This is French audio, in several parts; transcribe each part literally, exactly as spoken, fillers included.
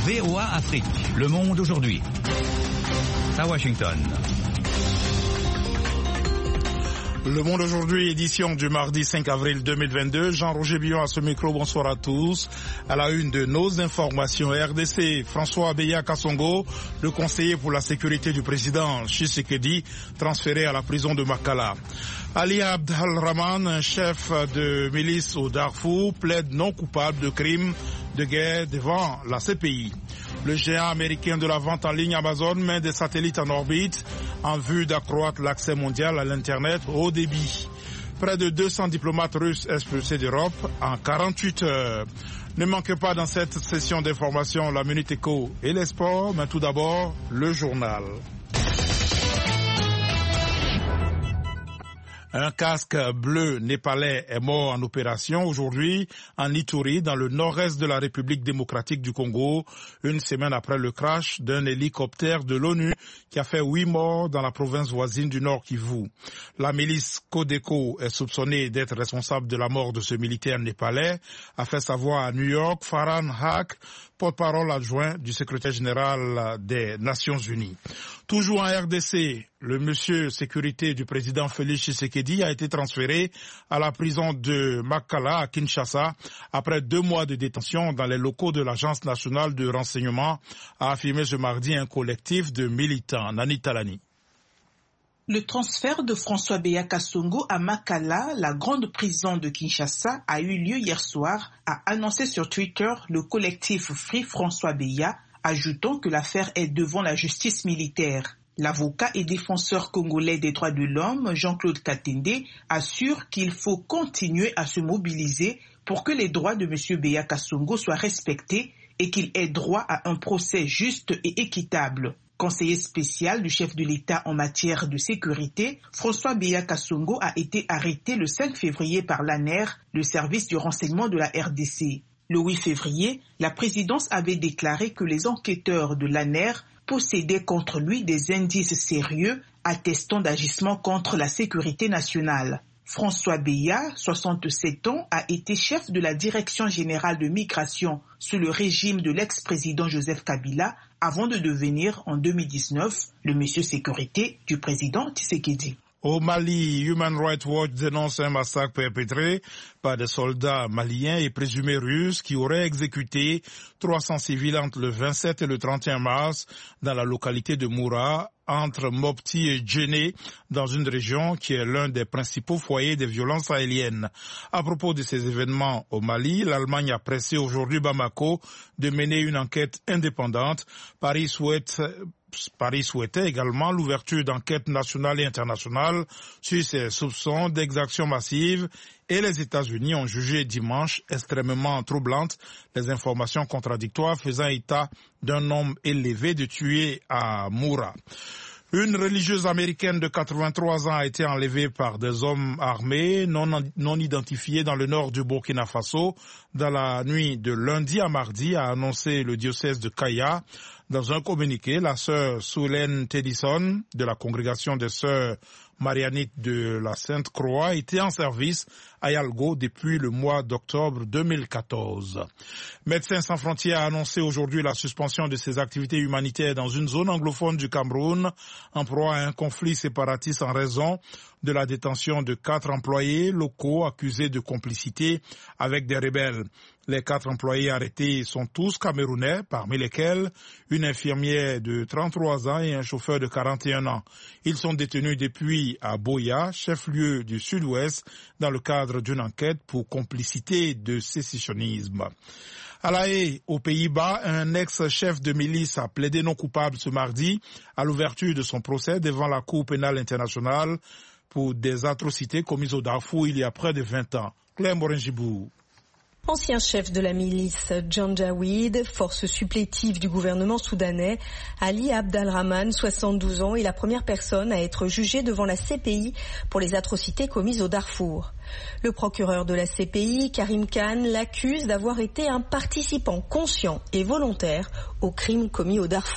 V O A Afrique, Le Monde aujourd'hui. À Washington. Le Monde aujourd'hui, édition du mardi cinq avril deux mille vingt-deux. Jean-Roger Billon à ce micro, bonsoir à tous. À la une de nos informations, R D C, François Beya Kassongo, le conseiller pour la sécurité du président Tshisekedi, transféré à la prison de Makala. Ali Abd al-Rahman, un chef de milice au Darfour, plaide non coupable de crimes de guerre devant la C P I. Le géant américain de la vente en ligne Amazon met des satellites en orbite en vue d'accroître l'accès mondial à l'Internet haut débit. Près de deux cents diplomates russes expulsés d'Europe en quarante-huit heures. Ne manquez pas dans cette session d'information la Minute Éco et les sports, mais tout d'abord le journal. Un casque bleu népalais est mort en opération aujourd'hui en Ituri, dans le nord-est de la République démocratique du Congo, une semaine après le crash d'un hélicoptère de l'ONU qui a fait huit morts dans la province voisine du Nord Kivu. La milice Codeco est soupçonnée d'être responsable de la mort de ce militaire népalais, a fait savoir à New York Farhan Haq, porte-parole adjoint du secrétaire général des Nations Unies. Toujours en R D C, le monsieur sécurité du président Félix Tshisekedi a été transféré à la prison de Makala à Kinshasa après deux mois de détention dans les locaux de l'Agence nationale de renseignement, a affirmé ce mardi un collectif de militants. Nani Talani. Le transfert de François Beya Kassongo à Makala, la grande prison de Kinshasa, a eu lieu hier soir, a annoncé sur Twitter le collectif Free François Beya, ajoutant que l'affaire est devant la justice militaire. L'avocat et défenseur congolais des droits de l'homme, Jean-Claude Katende, assure qu'il faut continuer à se mobiliser pour que les droits de M. Beya Kassongo soient respectés et qu'il ait droit à un procès juste et équitable. Conseiller spécial du chef de l'État en matière de sécurité, François Beya Kassongo a été arrêté le cinq février par l'A N R, le service du renseignement de la R D C. Le huit février, la présidence avait déclaré que les enquêteurs de l'A N R possédaient contre lui des indices sérieux attestant d'agissements contre la sécurité nationale. François Beya, soixante-sept ans, a été chef de la Direction générale de migration sous le régime de l'ex-président Joseph Kabila avant de devenir, en deux mille dix-neuf, le monsieur sécurité du président Tshisekedi. Au Mali, Human Rights Watch dénonce un massacre perpétré par des soldats maliens et présumés russes qui auraient exécuté trois cents civils entre le vingt-sept et le trente et un mars dans la localité de Moura, entre Mopti et Djenné, dans une région qui est l'un des principaux foyers des violences sahéliennes. À propos de ces événements au Mali, l'Allemagne a pressé aujourd'hui Bamako de mener une enquête indépendante. Paris souhaite Paris souhaitait également l'ouverture d'enquêtes nationales et internationales sur ces soupçons d'exactions massives et les États-Unis ont jugé dimanche extrêmement troublantes les informations contradictoires faisant état d'un nombre élevé de tués à Moura. Une religieuse américaine de quatre-vingt-trois ans a été enlevée par des hommes armés non, non identifiés dans le nord du Burkina Faso dans la nuit de lundi à mardi, a annoncé le diocèse de Kaya. Dans un communiqué, la sœur Soulène Tedison de la congrégation des sœurs marianites de la Sainte-Croix était en service à Yalgo depuis le mois d'octobre deux mille quatorze. Médecins sans frontières a annoncé aujourd'hui la suspension de ses activités humanitaires dans une zone anglophone du Cameroun en proie à un conflit séparatiste en raison de la détention de quatre employés locaux accusés de complicité avec des rebelles. Les quatre employés arrêtés sont tous camerounais, parmi lesquels une infirmière de trente-trois ans et un chauffeur de quarante et un ans. Ils sont détenus depuis à Boya, chef-lieu du Sud-Ouest, dans le cadre d'une enquête pour complicité de sécessionnisme. À La Haye, aux Pays-Bas, un ex-chef de milice a plaidé non coupable ce mardi à l'ouverture de son procès devant la Cour pénale internationale pour des atrocités commises au Darfour il y a près de vingt ans. Claire Morin-Gibou. Ancien chef de la milice Janjaweed, force supplétive du gouvernement soudanais, Ali Abd al-Rahman, soixante-douze ans, est la première personne à être jugée devant la C P I pour les atrocités commises au Darfour. Le procureur de la C P I, Karim Khan, l'accuse d'avoir été un participant conscient et volontaire aux crimes commis au Darfour.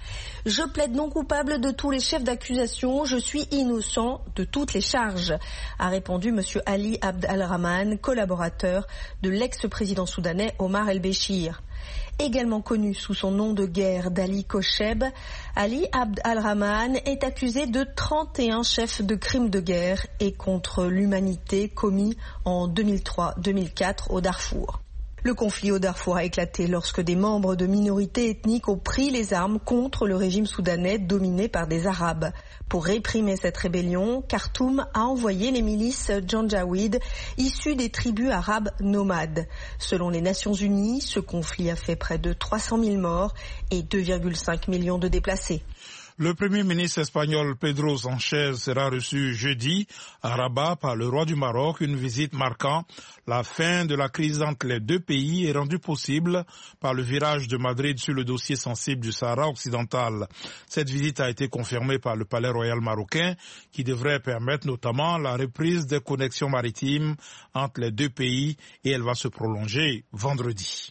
Je plaide non coupable de tous les chefs d'accusation, je suis innocent de toutes les charges, a répondu M. Ali Abd al-Rahman, collaborateur de l'ex-président soudanais Omar el-Béchir. Également connu sous son nom de guerre d'Ali Kocheb, Ali Abd al-Rahman est accusé de trente et un chefs de crimes de guerre et contre l'humanité commis en deux mille trois deux mille quatre au Darfour. Le conflit au Darfour a éclaté lorsque des membres de minorités ethniques ont pris les armes contre le régime soudanais dominé par des Arabes. Pour réprimer cette rébellion, Khartoum a envoyé les milices Janjaweed issues des tribus arabes nomades. Selon les Nations Unies, ce conflit a fait près de trois cent mille morts et deux virgule cinq millions de déplacés. Le Premier ministre espagnol Pedro Sánchez sera reçu jeudi à Rabat par le roi du Maroc, une visite marquant la fin de la crise entre les deux pays et rendue possible par le virage de Madrid sur le dossier sensible du Sahara occidental. Cette visite a été confirmée par le Palais royal marocain qui devrait permettre notamment la reprise des connexions maritimes entre les deux pays et elle va se prolonger vendredi.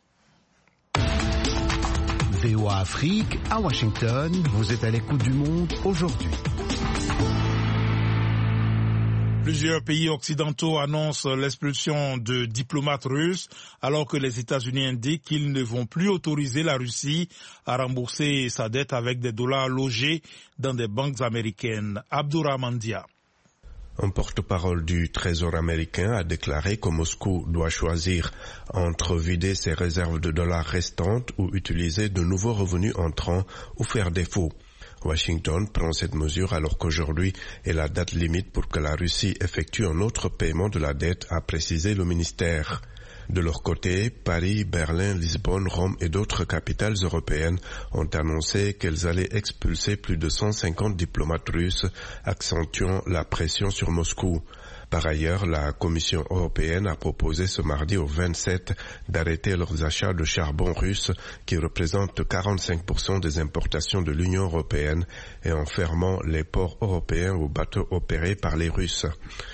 V O A Afrique, à Washington, vous êtes à l'écoute du monde aujourd'hui. Plusieurs pays occidentaux annoncent l'expulsion de diplomates russes alors que les États-Unis indiquent qu'ils ne vont plus autoriser la Russie à rembourser sa dette avec des dollars logés dans des banques américaines. Abdourahmane Dia. Un porte-parole du Trésor américain a déclaré que Moscou doit choisir entre vider ses réserves de dollars restantes ou utiliser de nouveaux revenus entrants ou faire défaut. Washington prend cette mesure alors qu'aujourd'hui est la date limite pour que la Russie effectue un autre paiement de la dette, a précisé le ministère. De leur côté, Paris, Berlin, Lisbonne, Rome et d'autres capitales européennes ont annoncé qu'elles allaient expulser plus de cent cinquante diplomates russes, accentuant la pression sur Moscou. Par ailleurs, la Commission européenne a proposé ce mardi au vingt-sept d'arrêter leurs achats de charbon russe qui représentent quarante-cinq pour cent des importations de l'Union européenne et en fermant les ports européens aux bateaux opérés par les Russes.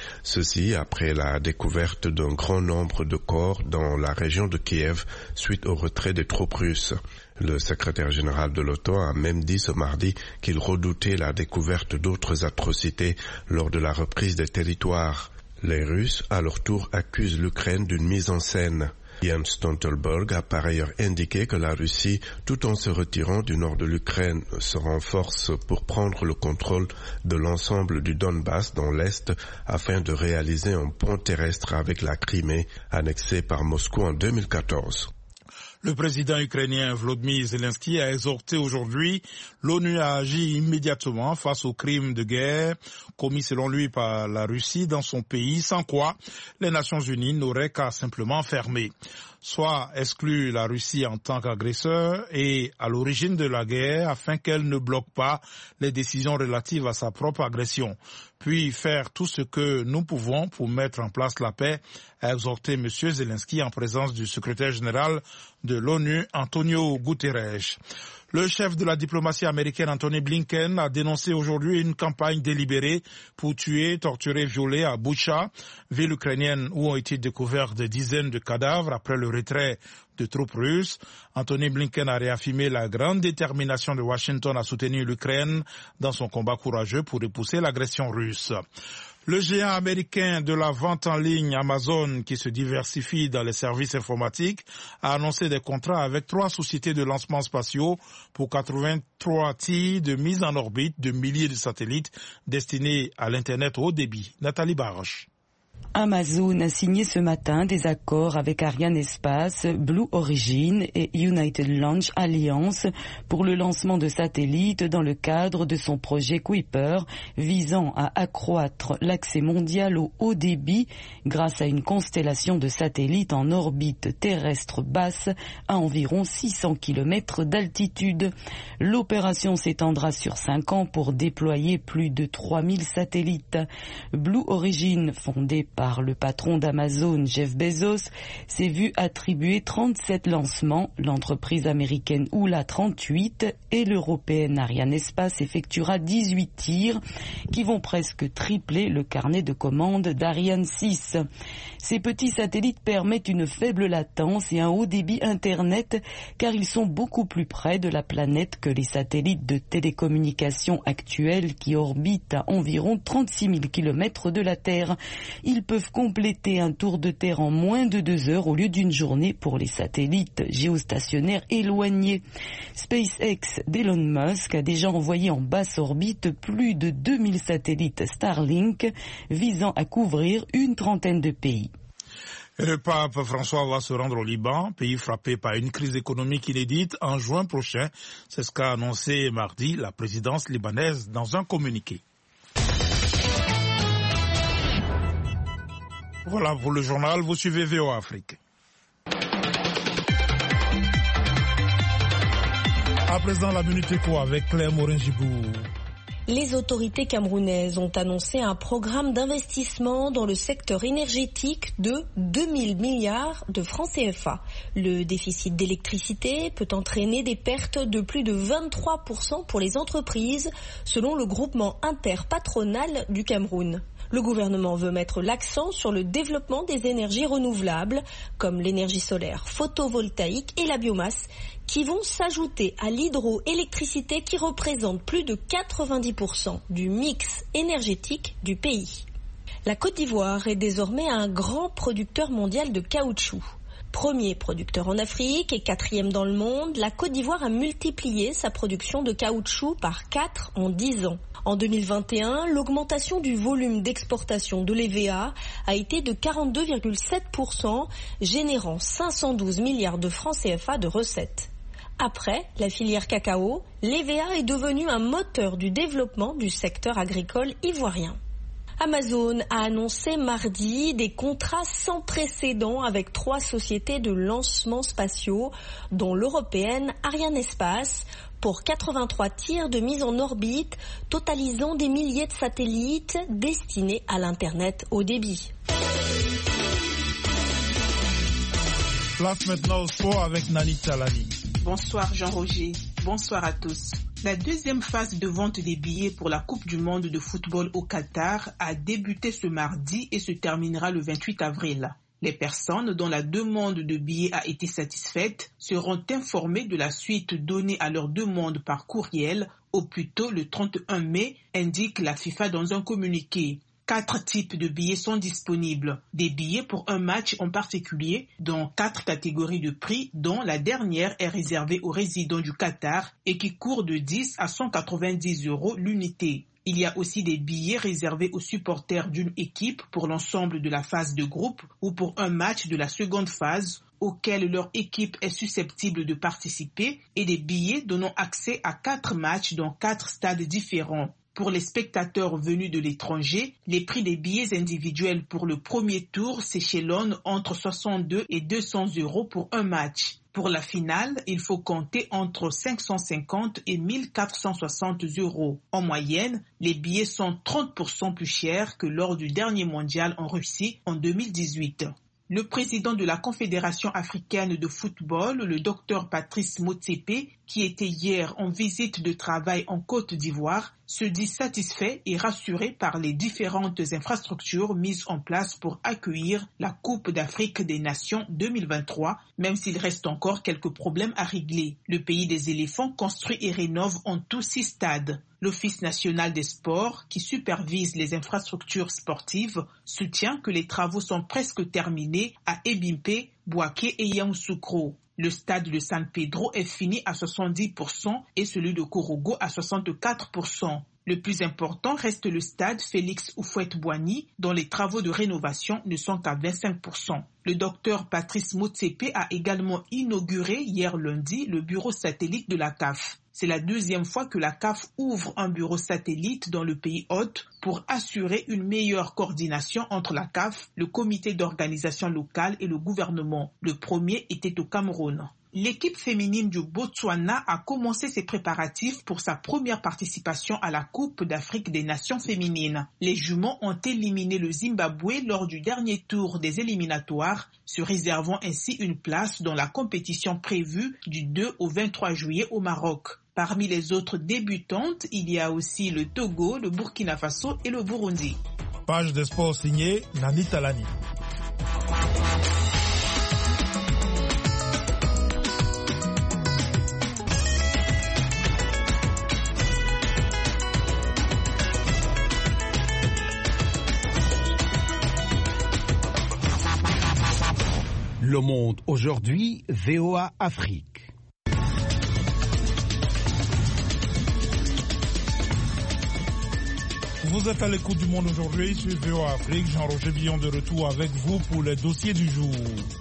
Ceci après la découverte d'un grand nombre de corps dans la région de Kiev suite au retrait des troupes russes. Le secrétaire général de l'OTAN a même dit ce mardi qu'il redoutait la découverte d'autres atrocités lors de la reprise des territoires. Les Russes, à leur tour, accusent l'Ukraine d'une mise en scène. Jens Stoltenberg a par ailleurs indiqué que la Russie, tout en se retirant du nord de l'Ukraine, se renforce pour prendre le contrôle de l'ensemble du Donbass dans l'Est afin de réaliser un pont terrestre avec la Crimée, annexée par Moscou en deux mille quatorze. Le président ukrainien Volodymyr Zelensky a exhorté aujourd'hui l'ONU à agir immédiatement face aux crimes de guerre commis selon lui par la Russie dans son pays, sans quoi les Nations Unies n'auraient qu'à simplement fermer. Soit exclure la Russie en tant qu'agresseur et à l'origine de la guerre afin qu'elle ne bloque pas les décisions relatives à sa propre agression, puis faire tout ce que nous pouvons pour mettre en place la paix, a exhorté M. Zelensky en présence du secrétaire général de l'ONU, Antonio Guterres. Le chef de la diplomatie américaine, Antony Blinken, a dénoncé aujourd'hui une campagne délibérée pour tuer, torturer, violer à Boutcha, ville ukrainienne où ont été découverts des dizaines de cadavres après le retrait de troupes russes. Antony Blinken a réaffirmé la grande détermination de Washington à soutenir l'Ukraine dans son combat courageux pour repousser l'agression russe. Le géant américain de la vente en ligne Amazon, qui se diversifie dans les services informatiques, a annoncé des contrats avec trois sociétés de lancement spatiaux pour quatre-vingt-trois tirs de mise en orbite de milliers de satellites destinés à l'Internet haut débit. Nathalie Baroche. Amazon a signé ce matin des accords avec Ariane Espace, Blue Origin et United Launch Alliance pour le lancement de satellites dans le cadre de son projet Kuiper visant à accroître l'accès mondial au haut débit grâce à une constellation de satellites en orbite terrestre basse à environ six cents kilomètres d'altitude. L'opération s'étendra sur cinq ans pour déployer plus de trois mille satellites. Blue Origin, fondée par le patron d'Amazon, Jeff Bezos, s'est vu attribuer trente-sept lancements. L'entreprise américaine Oula trente-huit et l'européenne Arianespace effectuera dix-huit tirs qui vont presque tripler le carnet de commandes d'Ariane six. Ces petits satellites permettent une faible latence et un haut débit Internet car ils sont beaucoup plus près de la planète que les satellites de télécommunications actuels qui orbitent à environ trente-six mille kilomètres de la Terre. Ils peuvent compléter un tour de Terre en moins de deux heures au lieu d'une journée pour les satellites géostationnaires éloignés. SpaceX d'Elon Musk a déjà envoyé en basse orbite plus de deux mille satellites Starlink visant à couvrir une trentaine de pays. Le pape François va se rendre au Liban, pays frappé par une crise économique inédite en juin prochain. C'est ce qu'a annoncé mardi la présidence libanaise dans un communiqué. Voilà pour le journal, vous suivez V O A Afrique. À présent, la Minute Éco avec Claire Morin-Gibou. Les autorités camerounaises ont annoncé un programme d'investissement dans le secteur énergétique de deux mille milliards de francs C F A. Le déficit d'électricité peut entraîner des pertes de plus de vingt-trois pour cent pour les entreprises, selon le groupement interpatronal du Cameroun. Le gouvernement veut mettre l'accent sur le développement des énergies renouvelables, comme l'énergie solaire photovoltaïque et la biomasse, qui vont s'ajouter à l'hydroélectricité qui représente plus de quatre-vingt-dix pour cent du mix énergétique du pays. La Côte d'Ivoire est désormais un grand producteur mondial de caoutchouc. Premier producteur en Afrique et quatrième dans le monde, la Côte d'Ivoire a multiplié sa production de caoutchouc par quatre en dix ans. En deux mille vingt et un, l'augmentation du volume d'exportation de l'E V A a été de quarante-deux virgule sept pour cent, générant cinq cent douze milliards de francs C F A de recettes. Après la filière cacao, l'E V A est devenu un moteur du développement du secteur agricole ivoirien. Amazon a annoncé mardi des contrats sans précédent avec trois sociétés de lancement spatiaux, dont l'européenne Arianespace, pour quatre-vingt-trois tirs de mise en orbite, totalisant des milliers de satellites destinés à l'Internet haut débit. Place maintenant au sport avec Nani Talani. Bonsoir Jean-Roger, bonsoir à tous. La deuxième phase de vente des billets pour la Coupe du monde de football au Qatar a débuté ce mardi et se terminera le vingt-huit avril. Les personnes dont la demande de billets a été satisfaite seront informées de la suite donnée à leur demande par courriel au plus tôt le trente et un mai, indique la FIFA dans un communiqué. Quatre types de billets sont disponibles. Des billets pour un match en particulier, dans quatre catégories de prix, dont la dernière est réservée aux résidents du Qatar et qui court de dix à cent quatre-vingt-dix euros l'unité. Il y a aussi des billets réservés aux supporters d'une équipe pour l'ensemble de la phase de groupe ou pour un match de la seconde phase auquel leur équipe est susceptible de participer et des billets donnant accès à quatre matchs dans quatre stades différents. Pour les spectateurs venus de l'étranger, les prix des billets individuels pour le premier tour s'échelonnent entre soixante-deux et deux cents euros pour un match. Pour la finale, il faut compter entre cinq cent cinquante et mille quatre cent soixante euros. En moyenne, les billets sont trente pour cent plus chers que lors du dernier mondial en Russie en deux mille dix-huit. Le président de la Confédération africaine de football, le docteur Patrice Motsepe, qui était hier en visite de travail en Côte d'Ivoire, se dit satisfait et rassuré par les différentes infrastructures mises en place pour accueillir la Coupe d'Afrique des Nations deux mille vingt-trois, même s'il reste encore quelques problèmes à régler. Le pays des éléphants construit et rénove en tout six stades. L'Office national des sports, qui supervise les infrastructures sportives, soutient que les travaux sont presque terminés à Ebimpe, Bouaké et Yamoussoukro. Le stade de San Pedro est fini à soixante-dix pour cent et celui de Korogo à soixante-quatre pour cent. Le plus important reste le stade Félix Houphouët-Boigny, dont les travaux de rénovation ne sont qu'à vingt-cinq pour cent. Le docteur Patrice Motsepe a également inauguré hier lundi le bureau satellite de la C A F. C'est la deuxième fois que la C A F ouvre un bureau satellite dans le pays hôte pour assurer une meilleure coordination entre la C A F, le comité d'organisation locale et le gouvernement. Le premier était au Cameroun. L'équipe féminine du Botswana a commencé ses préparatifs pour sa première participation à la Coupe d'Afrique des Nations féminines. Les juments ont éliminé le Zimbabwe lors du dernier tour des éliminatoires, se réservant ainsi une place dans la compétition prévue du deux au vingt-trois juillet au Maroc. Parmi les autres débutantes, il y a aussi le Togo, le Burkina Faso et le Burundi. Page de sport signée Nani Talani. Le Monde aujourd'hui, V O A Afrique. Vous êtes à l'écoute du Monde aujourd'hui sur V O A Afrique. Jean-Roger Billon de retour avec vous pour les dossiers du jour.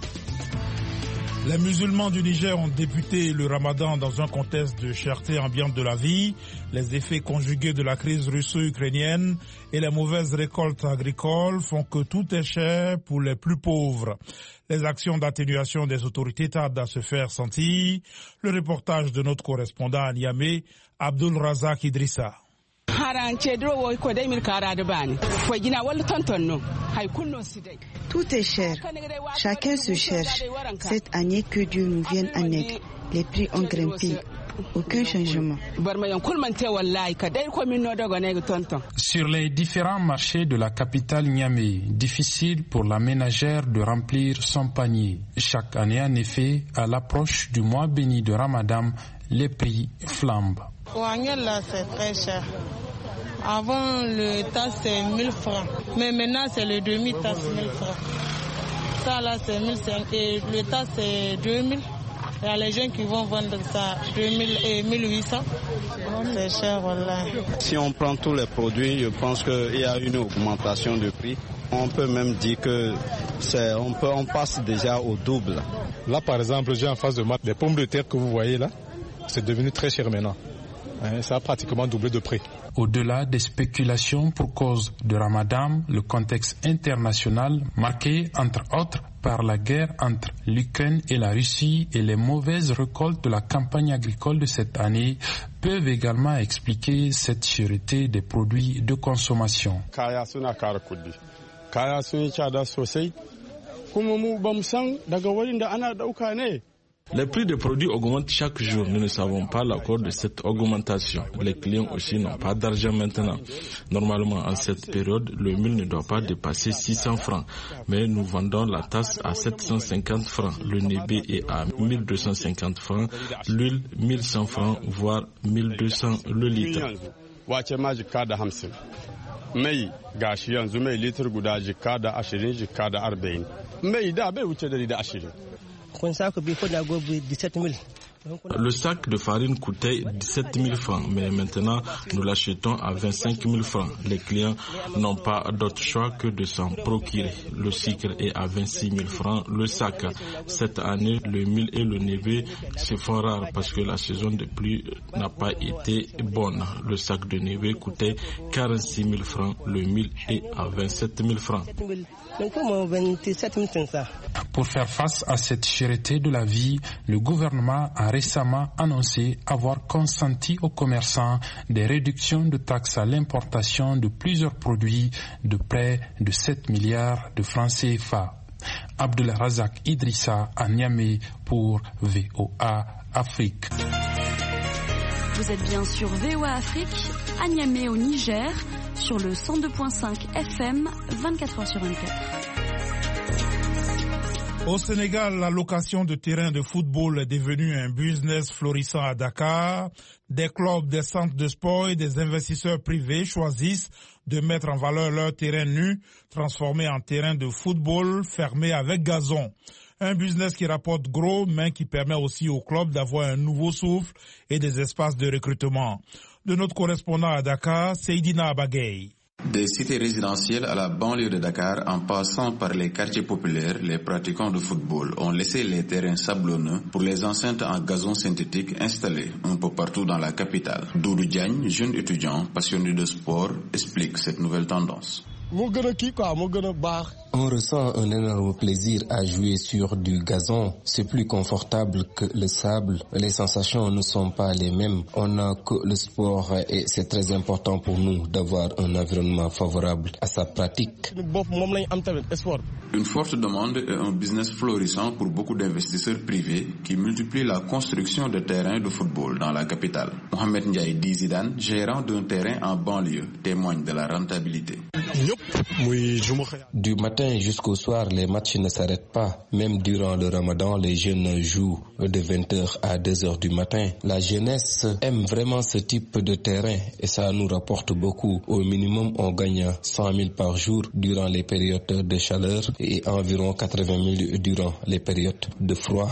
Les musulmans du Niger ont débuté le ramadan dans un contexte de cherté ambiante de la vie. Les effets conjugués de la crise russo-ukrainienne et les mauvaises récoltes agricoles font que tout est cher pour les plus pauvres. Les actions d'atténuation des autorités tardent à se faire sentir. Le reportage de notre correspondant à Niamey, Abdul Razak Idrissa. Tout est cher. Chacun se cherche. Cette année, que Dieu nous vienne en aide. Les prix ont grimpé. Aucun changement. Sur les différents marchés de la capitale Niamey, difficile pour la ménagère de remplir son panier. Chaque année, en effet, à l'approche du mois béni de Ramadan, les prix flambent. Là, c'est très cher. Avant, le tas, c'est mille francs. Mais maintenant, c'est le demi-tas, mille francs. Ça, là, c'est mille cinq cents. Et le tas, c'est deux mille. Il y a les gens qui vont vendre ça deux mille et mille huit cents. C'est cher, voilà. Si on prend tous les produits, je pense qu'il y a une augmentation de prix. On peut même dire que c'est, on, peut, on passe déjà au double. Là, par exemple, j'ai en face de moi des pommes de terre que vous voyez là. C'est devenu très cher maintenant. Ça a pratiquement doublé de prix. Au-delà des spéculations pour cause de Ramadan, le contexte international, marqué entre autres par la guerre entre l'Ukraine et la Russie et les mauvaises récoltes de la campagne agricole de cette année, peuvent également expliquer cette cherté des produits de consommation. Les prix des produits augmentent chaque jour. Nous ne savons pas la cause de cette augmentation. Les clients aussi n'ont pas d'argent maintenant. Normalement, en cette période, le mil ne doit pas dépasser six cents francs. Mais nous vendons la tasse à sept cent cinquante francs. Le nébé est à mille deux cent cinquante francs. L'huile, mille cent francs, voire mille deux cents le litre. mai gashi yanzu mai litir guda jikka da ashirin jikka da arba'in mai da bai wuce dari da ashirin. Le sac de farine coûtait dix-sept mille francs, mais maintenant nous l'achetons à vingt-cinq mille francs. Les clients n'ont pas d'autre choix que de s'en procurer. Le sucre est à vingt-six mille francs le sac. Cette année, le mil et le nébé se font rares parce que la saison de pluie n'a pas été bonne. Le sac de nébé coûtait quarante-six mille francs, le mil est à vingt-sept mille francs. Pour faire face à cette cherté de la vie, le gouvernement a récemment annoncé avoir consenti aux commerçants des réductions de taxes à l'importation de plusieurs produits de près de sept milliards de francs C F A. Abdul Razak Idrissa à Niamey pour V O A Afrique. Vous êtes bien sur V O A Afrique, à Niamey au Niger, sur le cent deux virgule cinq F M, vingt-quatre heures sur vingt-quatre. Au Sénégal, la location de terrains de football est devenue un business florissant à Dakar. Des clubs, des centres de sport et des investisseurs privés choisissent de mettre en valeur leurs terrains nus, transformés en terrains de football fermés avec gazon. Un business qui rapporte gros, mais qui permet aussi aux clubs d'avoir un nouveau souffle et des espaces de recrutement. De notre correspondant à Dakar, Seydina Abagay. Des cités résidentielles à la banlieue de Dakar, en passant par les quartiers populaires, les pratiquants de football ont laissé les terrains sablonneux pour les enceintes en gazon synthétique installées un peu partout dans la capitale. Doudou Diagne, jeune étudiant passionné de sport, explique cette nouvelle tendance. On ressent un énorme plaisir à jouer sur du gazon. C'est plus confortable que le sable. Les sensations ne sont pas les mêmes. On n'a que le sport et c'est très important pour nous d'avoir un environnement favorable à sa pratique. Une forte demande et un business florissant pour beaucoup d'investisseurs privés qui multiplient la construction de terrains de football dans la capitale. Mohamed Ndiaye Dizidane, gérant d'un terrain en banlieue, témoigne de la rentabilité. Du matin jusqu'au soir, les matchs ne s'arrêtent pas. Même durant le ramadan, les jeunes jouent de vingt heures à deux heures du matin. La jeunesse aime vraiment ce type de terrain et ça nous rapporte beaucoup. Au minimum, on gagne cent mille par jour durant les périodes de chaleur et environ quatre-vingt mille durant les périodes de froid.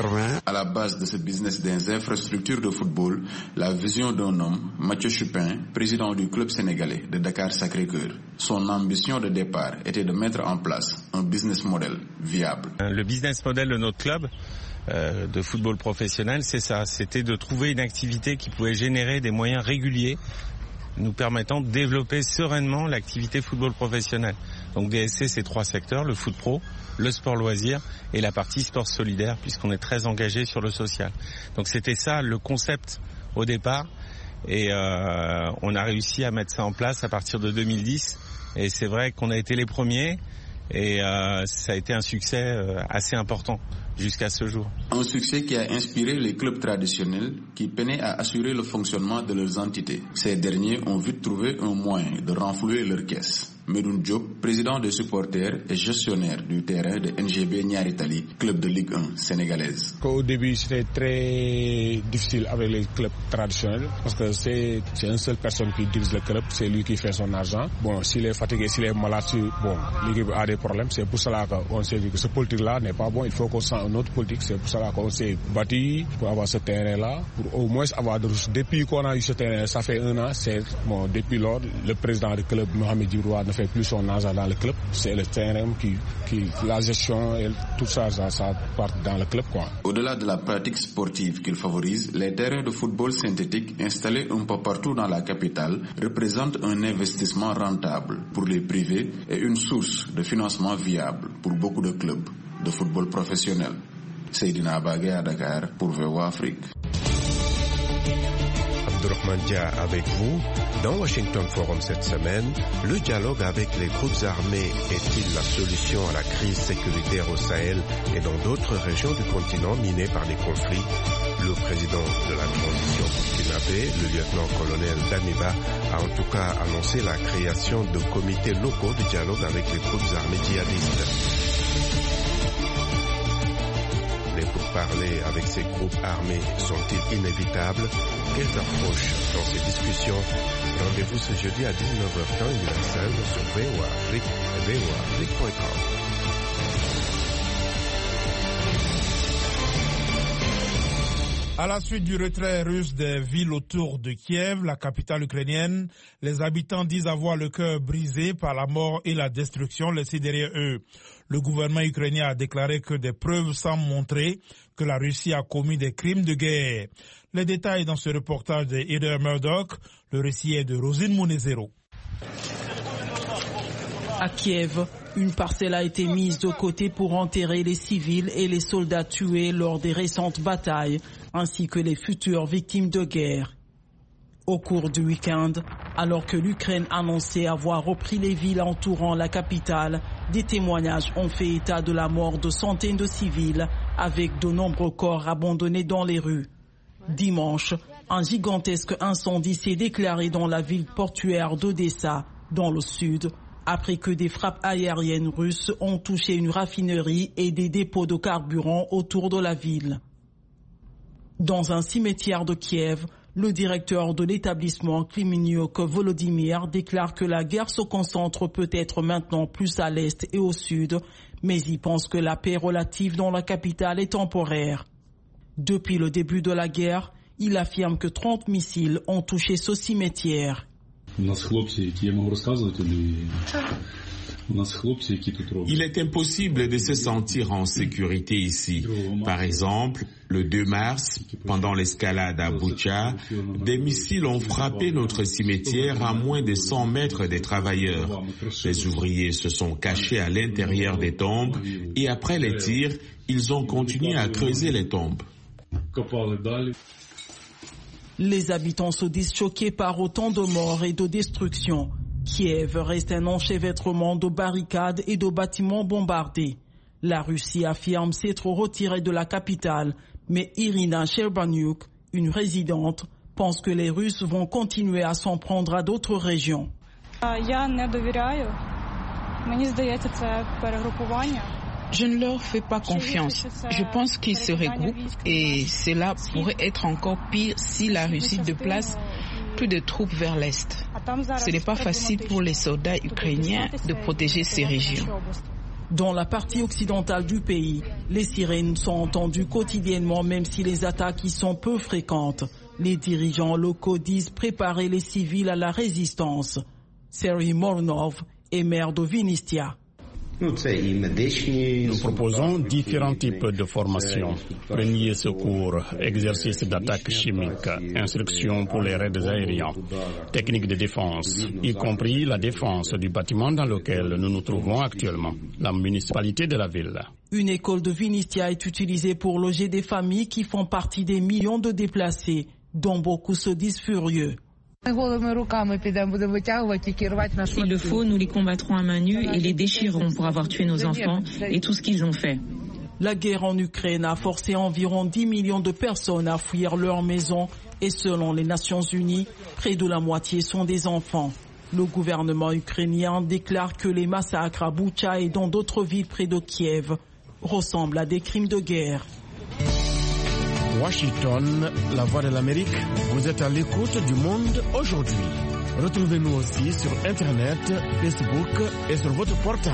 À la base de ce business des infrastructures de football, la vision d'un homme, Mathieu Chupin, président du club sénégalais de Dakar Sacré-Cœur. Son ambition de départ était de mettre en place un business model viable. Le business model de notre club euh, de football professionnel, c'est ça, c'était de trouver une activité qui pouvait générer des moyens réguliers nous permettant de développer sereinement l'activité football professionnel. Donc D S C, c'est trois secteurs, le foot pro, le sport loisir et la partie sport solidaire, puisqu'on est très engagé sur le social. Donc c'était ça le concept au départ, et euh, on a réussi à mettre ça en place à partir de deux mille dix, et c'est vrai qu'on a été les premiers, et euh, ça a été un succès euh, assez important jusqu'à ce jour. Un succès qui a inspiré les clubs traditionnels qui peinaient à assurer le fonctionnement de leurs entités. Ces derniers ont vite trouvé un moyen de renflouer leurs caisses. Medoun Diop, président des supporters et gestionnaire du terrain de N G B Niary Tally, club de Ligue un sénégalaise. Au début, c'était très difficile avec les clubs traditionnels parce que c'est, c'est une seule personne qui dirige le club, c'est lui qui fait son argent. Bon, s'il est fatigué, s'il est malade, bon, l'équipe a des problèmes. C'est pour cela qu'on s'est dit que ce politique-là n'est pas bon. Il faut qu'on sente une autre politique. C'est pour cela qu'on s'est bâti pour avoir ce terrain-là, pour au moins avoir de ressources. Depuis qu'on a eu ce terrain, ça fait un an. C'est bon, depuis lors, le président du club, Mohamed Djiroua, ne fait plus son argent dans le club. C'est le terrain qui, qui la gestion et tout ça, ça, ça part dans le club, quoi. Au-delà de la pratique sportive qu'il favorise, les terrains de football synthétique installés un peu partout dans la capitale représentent un investissement rentable pour les privés et une source de financement viable pour beaucoup de clubs de football professionnel. Seydina Abagé à Dakar pour V O A Afrique. Abdourahmane Dia avec vous. Dans Washington Forum cette semaine, le dialogue avec les groupes armés est-il la solution à la crise sécuritaire au Sahel et dans d'autres régions du continent minées par les conflits? Le président de la transition burkinabé, le lieutenant-colonel Damiba, a en tout cas annoncé la création de comités locaux de dialogue avec les groupes armés djihadistes. Les pourparlers avec ces groupes armés sont-ils inévitables? Quelles approches dans ces discussions? Rendez-vous ce jeudi à dix-neuf heures temps universel sur V O A Afrique et V O A Afrique point com. À la suite du retrait russe des villes autour de Kiev, la capitale ukrainienne, les habitants disent avoir le cœur brisé par la mort et la destruction laissées derrière eux. Le gouvernement ukrainien a déclaré que des preuves semblent montrer que la Russie a commis des crimes de guerre. Les détails dans ce reportage de Heather Murdoch. Le récit est de Rosine Monezero. À Kiev, une parcelle a été mise de côté pour enterrer les civils et les soldats tués lors des récentes batailles, ainsi que les futures victimes de guerre. Au cours du week-end, alors que l'Ukraine annonçait avoir repris les villes entourant la capitale, des témoignages ont fait état de la mort de centaines de civils, avec de nombreux corps abandonnés dans les rues. Dimanche, un gigantesque incendie s'est déclaré dans la ville portuaire d'Odessa, dans le sud, après que des frappes aériennes russes ont touché une raffinerie et des dépôts de carburant autour de la ville. Dans un cimetière de Kiev, le directeur de l'établissement Klimeniuk Volodymyr déclare que la guerre se concentre peut-être maintenant plus à l'est et au sud, mais il pense que la paix relative dans la capitale est temporaire. Depuis le début de la guerre, il affirme que trente missiles ont touché ce cimetière. Il est impossible de se sentir en sécurité ici. Par exemple, le deux mars, pendant l'escalade à Boucha, des missiles ont frappé notre cimetière à moins de cent mètres des travailleurs. Les ouvriers se sont cachés à l'intérieur des tombes et après les tirs, ils ont continué à creuser les tombes. Les habitants se disent choqués par autant de morts et de destruction. Kiev reste un enchevêtrement de barricades et de bâtiments bombardés. La Russie affirme s'être retirée de la capitale, mais Irina Sherbanyuk, une résidente, pense que les Russes vont continuer à s'en prendre à d'autres régions. Je ne leur fais pas confiance. Je pense qu'ils se regroupent et cela pourrait être encore pire si la Russie déplace plus de troupes vers l'Est. Ce n'est pas facile pour les soldats ukrainiens de protéger ces régions. Dans la partie occidentale du pays, les sirènes sont entendues quotidiennement même si les attaques y sont peu fréquentes. Les dirigeants locaux disent préparer les civils à la résistance. Serhiy Mornov est maire de Vinistia. Nous proposons différents types de formations. Premier secours, exercice d'attaque chimique, instruction pour les raids aériens, techniques de défense, y compris la défense du bâtiment dans lequel nous nous trouvons actuellement, la municipalité de la ville. Une école de Vinistia est utilisée pour loger des familles qui font partie des millions de déplacés, dont beaucoup se disent furieux. S'il le faut, nous les combattrons à main nue et les déchirerons pour avoir tué nos enfants et tout ce qu'ils ont fait. La guerre en Ukraine a forcé environ dix millions de personnes à fuir leur maison et selon les Nations Unies, près de la moitié sont des enfants. Le gouvernement ukrainien déclare que les massacres à Boucha et dans d'autres villes près de Kiev ressemblent à des crimes de guerre. Washington, la voix de l'Amérique, vous êtes à l'écoute du monde aujourd'hui. Retrouvez-nous aussi sur Internet, Facebook et sur votre portable.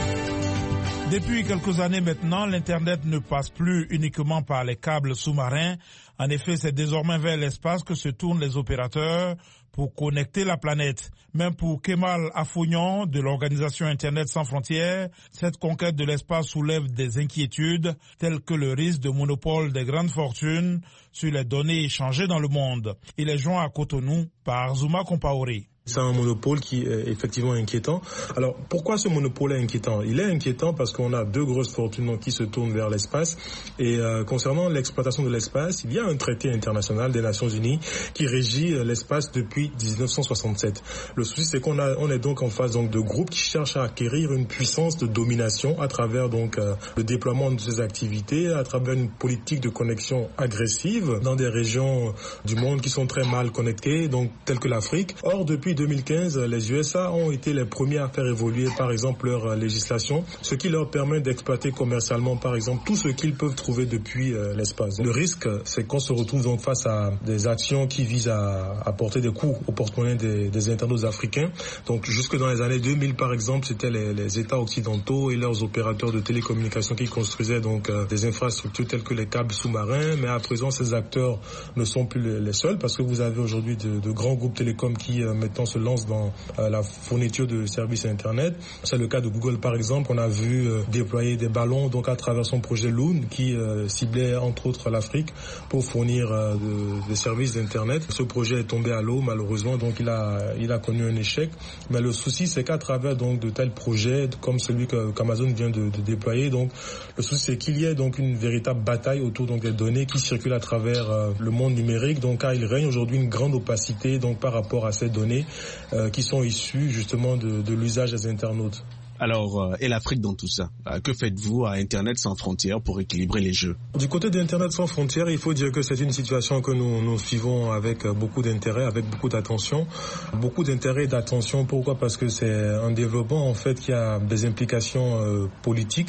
Depuis quelques années maintenant, l'Internet ne passe plus uniquement par les câbles sous-marins. En effet, c'est désormais vers l'espace que se tournent les opérateurs pour connecter la planète. Même pour Kemal Afognon de l'organisation Internet sans frontières, cette conquête de l'espace soulève des inquiétudes telles que le risque de monopole des grandes fortunes sur les données échangées dans le monde. Il est joint à Cotonou par Zuma Compaoré. C'est un monopole qui est effectivement inquiétant. Alors, pourquoi ce monopole est inquiétant? Il est inquiétant parce qu'on a deux grosses fortunes qui se tournent vers l'espace. Et euh, concernant l'exploitation de l'espace, il y a un traité international des Nations Unies qui régit euh, l'espace depuis dix-neuf cent soixante-sept. Le souci, c'est qu'on a, on est donc en face donc de groupes qui cherchent à acquérir une puissance de domination à travers donc euh, le déploiement de ces activités, à travers une politique de connexion agressive dans des régions du monde qui sont très mal connectées, donc telles que l'Afrique. Or, depuis deux mille quinze, les U S A ont été les premiers à faire évoluer, par exemple, leur législation, ce qui leur permet d'exploiter commercialement, par exemple, tout ce qu'ils peuvent trouver depuis euh, l'espace. Le risque, c'est qu'on se retrouve donc face à des actions qui visent à apporter des coups au porte-monnaie des, des internautes africains. Donc, jusque dans les années deux mille, par exemple, c'était les, les États occidentaux et leurs opérateurs de télécommunications qui construisaient donc euh, des infrastructures telles que les câbles sous-marins. Mais à présent, ces acteurs ne sont plus les, les seuls parce que vous avez aujourd'hui de, de grands groupes télécoms qui euh, maintenant se lancent dans euh, la fourniture de services Internet. C'est le cas de Google, par exemple. On a vu euh, déployer des ballons donc à travers son projet Loon qui euh, ciblait entre autres l'Afrique pour fournir euh, de, des services Internet. Ce projet est tombé à l'eau malheureusement, donc il a il a connu un échec. Mais le souci, c'est qu'à travers donc de tels projets comme celui que, qu'Amazon vient de, de déployer, donc le souci c'est qu'il y ait donc une véritable bataille autour donc des données qui circulent à travers euh, le monde numérique. Donc car il règne aujourd'hui une grande opacité donc par rapport à ces données euh, qui sont issues justement de, de l'usage des internautes. Alors, euh, et l'Afrique dans tout ça? euh, Que faites-vous à Internet sans frontières pour équilibrer les jeux? Du côté d'Internet sans frontières, il faut dire que c'est une situation que nous, nous suivons avec beaucoup d'intérêt, avec beaucoup d'attention. Beaucoup d'intérêt et d'attention, pourquoi? Parce que c'est un développement en fait qui a des implications euh, politiques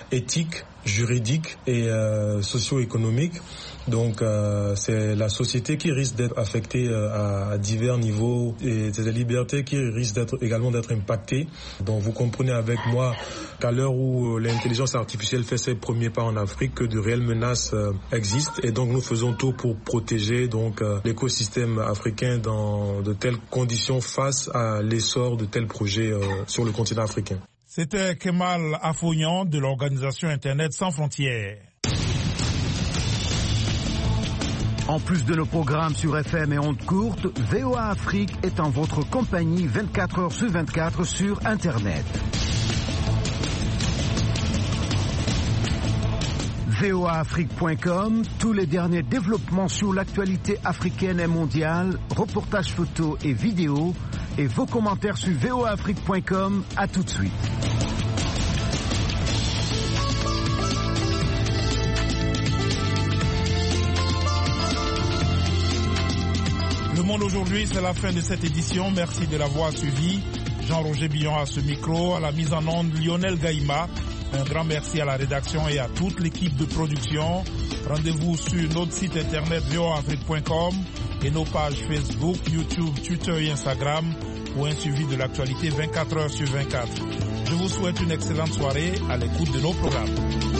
éthiques, juridiques et euh, socio-économiques. Donc euh, c'est la société qui risque d'être affectée euh, à divers niveaux et c'est des libertés qui risquent d'être également d'être impactées. Donc vous comprenez avec moi qu'à l'heure où l'intelligence artificielle fait ses premiers pas en Afrique, que de réelles menaces euh, existent et donc nous faisons tout pour protéger donc euh, l'écosystème africain dans de telles conditions face à l'essor de tels projets euh, sur le continent africain. C'était Kemal Afoyan de l'organisation Internet sans frontières. En plus de nos programmes sur F M et ondes courtes, V O A Afrique est en votre compagnie vingt-quatre heures sur vingt-quatre sur Internet. V O A Afrique point com, tous les derniers développements sur l'actualité africaine et mondiale, reportages photos et vidéos, et vos commentaires sur V O A Afrique point com. À tout de suite. Le Monde aujourd'hui, c'est la fin de cette édition. Merci de l'avoir suivi. Jean-Roger Billon à ce micro, à la mise en onde Lionel Gaïma. Un grand merci à la rédaction et à toute l'équipe de production. Rendez-vous sur notre site internet V O A Afrique point com et nos pages Facebook, YouTube, Twitter et Instagram pour un suivi de l'actualité vingt-quatre heures sur vingt-quatre. Je vous souhaite une excellente soirée à l'écoute de nos programmes.